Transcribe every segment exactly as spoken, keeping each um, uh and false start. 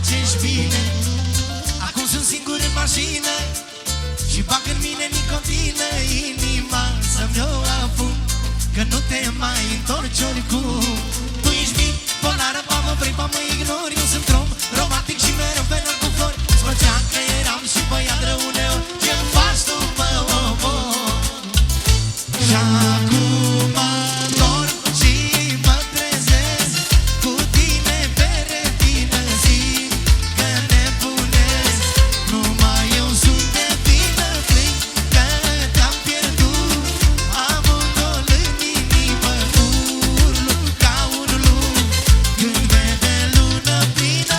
faci-și bine. Acum sunt singur în mașină și bag în mine nicotină. Inima să-mi o afund, că nu te mai întorci oricum. Tu ești bipolară, ba mă vrei, ba mă ignori. Eu sunt rom, romantic și mereu penal cu flori. Îți plăcea că eram și băiat rău uneori. Ce-mi faci tu, mă omor? Și acum dorm și mă trezesc cu tine pe retină. Zic că nebunesc, numai eu sunt de vină. Plâng că te-am pierdut, am un gol în inimă. Urlu ca un lup când vede lună plină.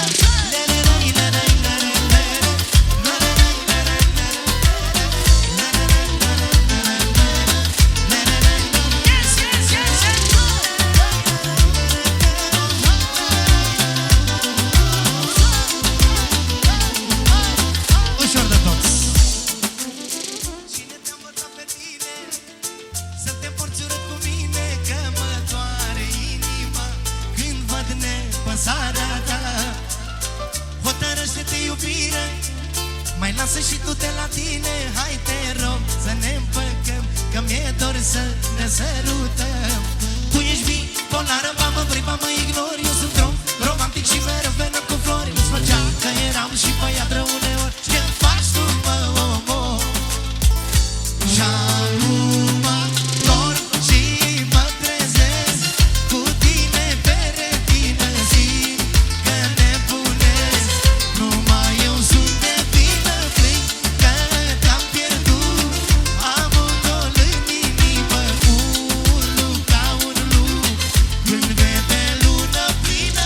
Ușor de tot. Cine te-a învățat pe tine să te porți urât cu mine? Că mă doare inima când văd nepăsarea ta. Hotărăște-te, iubire, mai lasă și tu de la tine. Hai te rog să ne împăcăm, că mi-e dor să ne sărutăm. Tu ești bipolară, ba mă vrei, ba mă ignori. Eu sunt rom, romantic și mereu venam cu flori. Îți plăcea că eram și băiat rău uneori. Ce-mi faci tu, mă omor? Și acum dorm și mă trezesc cu tine pe retină. Zic că nebunesc, numai eu sunt de vină. Plâng că te-am pierdut, am un gol în inimă. Urlu ca un lup când vede lună plină.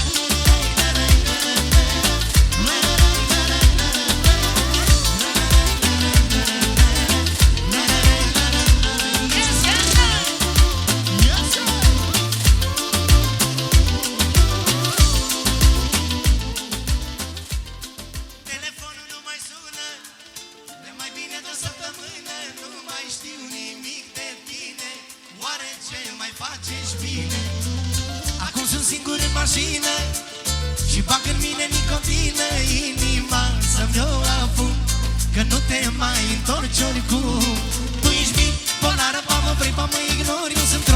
Telefonul nu mai sună de mai bine de o săptămână. Nu mai știu nimic de tine, oare ce mai faci-și bine? Acum sunt singur în mașină și bag în mine nicotină. Inima să-mi o afund, că nu te mai întorci oricum. Tu ești bipolară, ba mă vrei, ba mă ignori. Eu sunt